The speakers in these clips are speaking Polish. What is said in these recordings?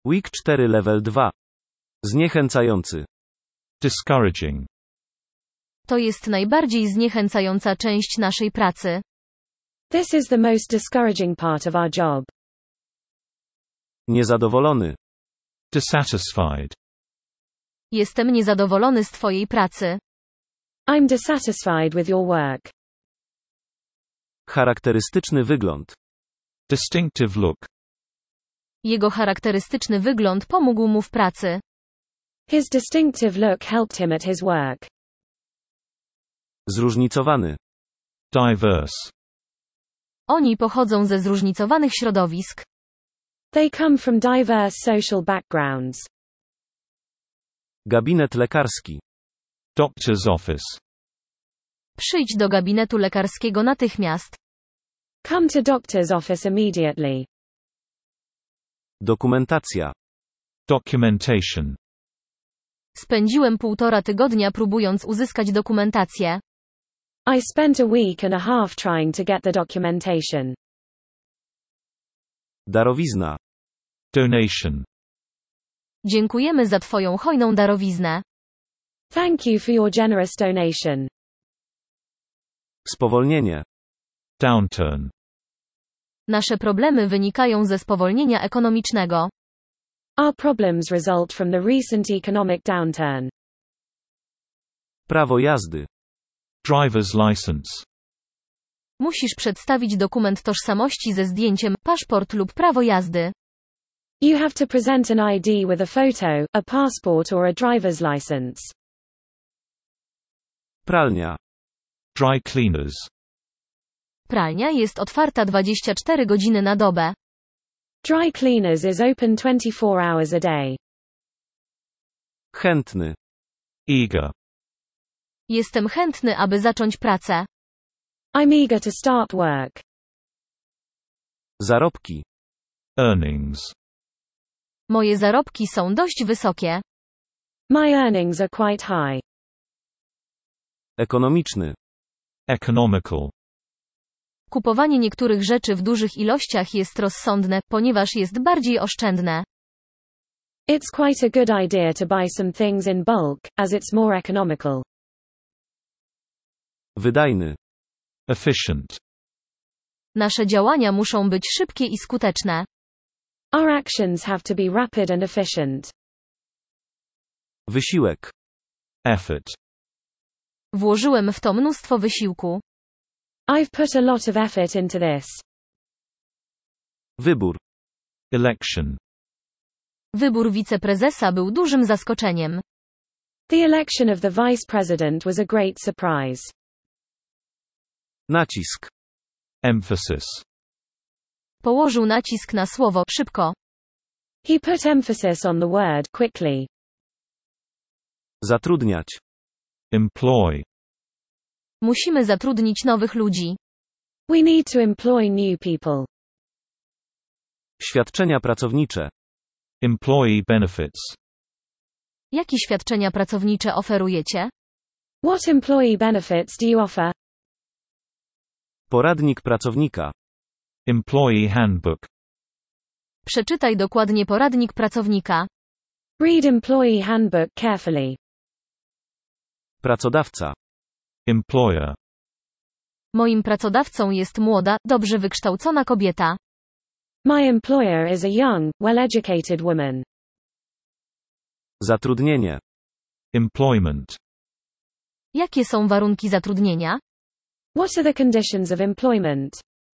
Week 4 Level 2. Zniechęcający. Discouraging. To jest najbardziej zniechęcająca część naszej pracy. This is the most discouraging part of our job. Niezadowolony. Dissatisfied. Jestem niezadowolony z Twojej pracy. I'm dissatisfied with your work. Charakterystyczny wygląd. Distinctive look. Jego charakterystyczny wygląd pomógł mu w pracy. His distinctive look helped him at his work. Zróżnicowany. Diverse. Oni pochodzą ze zróżnicowanych środowisk. They come from diverse social backgrounds. Gabinet lekarski. Doctor's office. Przyjdź do gabinetu lekarskiego natychmiast. Come to doctor's office immediately. Dokumentacja. Documentation. Spędziłem 1,5 tygodnia próbując uzyskać dokumentację. I spent a week and a half trying to get the documentation. Darowizna. Donation. Dziękujemy za Twoją hojną darowiznę. Thank you for your generous donation. Spowolnienie. Downturn. Nasze problemy wynikają ze spowolnienia ekonomicznego. Our problems result from the recent economic downturn. Prawo jazdy. Driver's license. Musisz przedstawić dokument tożsamości ze zdjęciem, paszport lub prawo jazdy. You have to present an ID with a photo, a passport or a driver's license. Pralnia. Dry cleaners. Pralnia jest otwarta 24 godziny na dobę. Dry cleaners is open 24 hours a day. Chętny. Eager. Jestem chętny, aby zacząć pracę. I'm eager to start work. Zarobki. Earnings. Moje zarobki są dość wysokie. My earnings are quite high. Ekonomiczny. Economical. Kupowanie niektórych rzeczy w dużych ilościach jest rozsądne, ponieważ jest bardziej oszczędne. It's quite a good idea to buy some things in bulk, as it's more economical. Wydajny. Efficient. Nasze działania muszą być szybkie i skuteczne. Our actions have to be rapid and efficient. Wysiłek. Effort. Włożyłem w to mnóstwo wysiłku. I've put a lot of effort into this. Wybór. Election. Wybór wiceprezesa był dużym zaskoczeniem. The election of the vice president was a great surprise. Nacisk. Emphasis. Położył nacisk na słowo szybko. He put emphasis on the word quickly. Zatrudniać. Employ. Musimy zatrudnić nowych ludzi. We need to employ new people. Świadczenia pracownicze. Employee benefits. Jakie świadczenia pracownicze oferujecie? What employee benefits do you offer? Poradnik pracownika. Employee handbook. Przeczytaj dokładnie poradnik pracownika. Read employee handbook carefully. Pracodawca. Employer. Moim pracodawcą jest młoda, dobrze wykształcona kobieta. My employer is a young, well-educated woman. Zatrudnienie. Employment. Jakie są warunki zatrudnienia? What are the conditions of employment?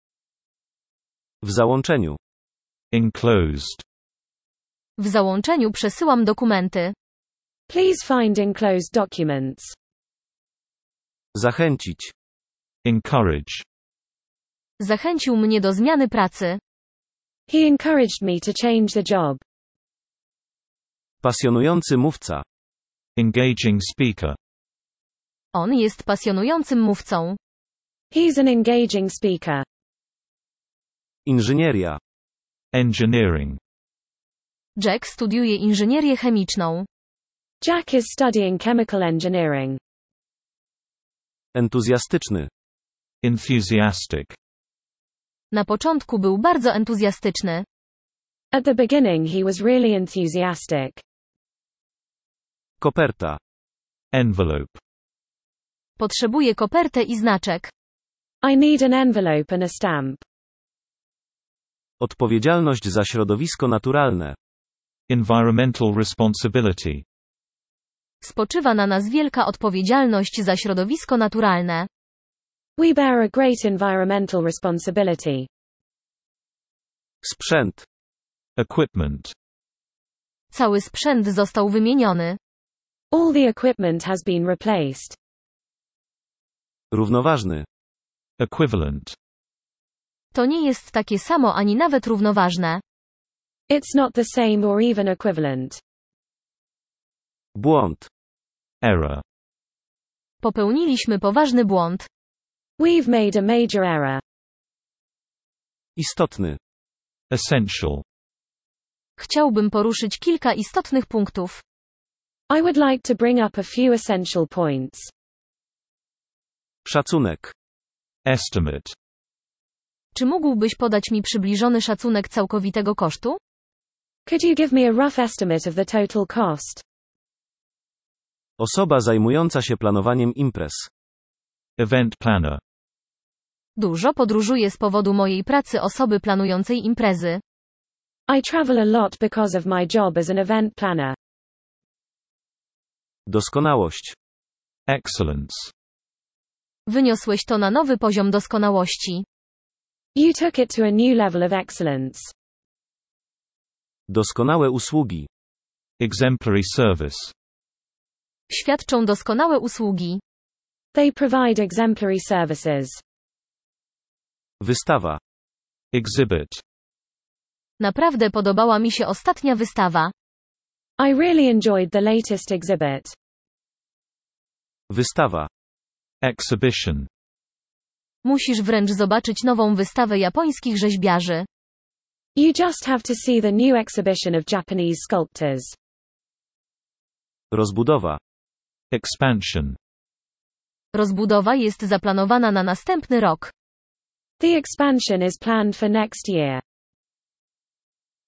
W załączeniu. Enclosed. W załączeniu przesyłam dokumenty. Please find enclosed documents. Zachęcić. Encourage. Zachęcił mnie do zmiany pracy. He encouraged me to change the job. Pasjonujący mówca. Engaging speaker. On jest pasjonującym mówcą. He's an engaging speaker. Inżynieria. Engineering. Jack studiuje inżynierię chemiczną. Jack is studying chemical engineering. Entuzjastyczny. Enthusiastic. Na początku był bardzo entuzjastyczny. At the beginning he was really enthusiastic. Koperta. Envelope. Potrzebuję kopertę i znaczek. I need an envelope and a stamp. Odpowiedzialność za środowisko naturalne. Environmental responsibility. Spoczywa na nas wielka odpowiedzialność za środowisko naturalne. We bear a great environmental responsibility. Sprzęt. Equipment. Cały sprzęt został wymieniony. All the equipment has been replaced. Równoważny. Equivalent. To nie jest takie samo ani nawet równoważne. It's not the same or even equivalent. Błąd. Error. Popełniliśmy poważny błąd. We've made a major error. Istotny. Essential. Chciałbym poruszyć kilka istotnych punktów. I would like to bring up a few essential points. Szacunek. Estimate. Czy mógłbyś podać mi przybliżony szacunek całkowitego kosztu? Could you give me a rough estimate of the total cost? Osoba zajmująca się planowaniem imprez. Event planner. Dużo podróżuję z powodu mojej pracy osoby planującej imprezy. I travel a lot because of my job as an event planner. Doskonałość. Excellence. Wyniosłeś to na nowy poziom doskonałości. You took it to a new level of excellence. Doskonałe usługi. Exemplary service. Świadczą doskonałe usługi. They provide exemplary services. Wystawa. Exhibit. Naprawdę podobała mi się ostatnia wystawa. I really enjoyed the latest exhibit. Wystawa. Exhibition. Musisz wręcz zobaczyć nową wystawę japońskich rzeźbiarzy. You just have to see the new exhibition of Japanese sculptors. Rozbudowa. Expansion. Rozbudowa jest zaplanowana na następny rok. The expansion is planned for next year.